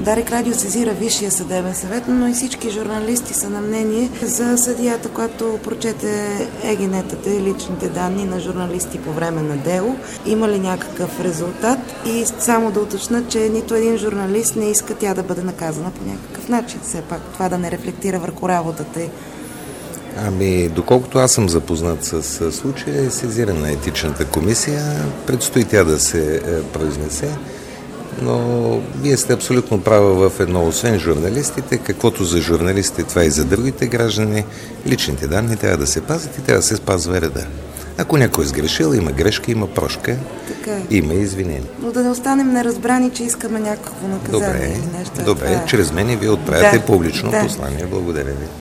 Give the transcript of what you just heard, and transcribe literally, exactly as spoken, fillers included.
Дарик Радио сезира Висшия съдебен съвет, но и всички журналисти са на мнение за съдията, която прочете егенетата и личните данни на журналисти по време на дело. Има ли някакъв резултат? И само да уточна, че нито един журналист не иска тя да бъде наказана по някакъв начин. Все пак това да не рефлектира върху работата й. Ами, доколкото аз съм запознат с случая, е сезирана етичната комисия, предстои тя да се произнесе, но вие сте абсолютно права в едно, освен журналистите, каквото за журналистите, това и за другите граждани, личните данни трябва да се пазят и трябва да се спазва реда. Ако някой е сгрешил, има грешка, има прошка, така, има извинение. Но да не останем неразбрани, че искаме някакво наказание. Добре, или нещо. добре. Това... чрез мен и вие отправяте да, публично да. послание. Благодаря ви.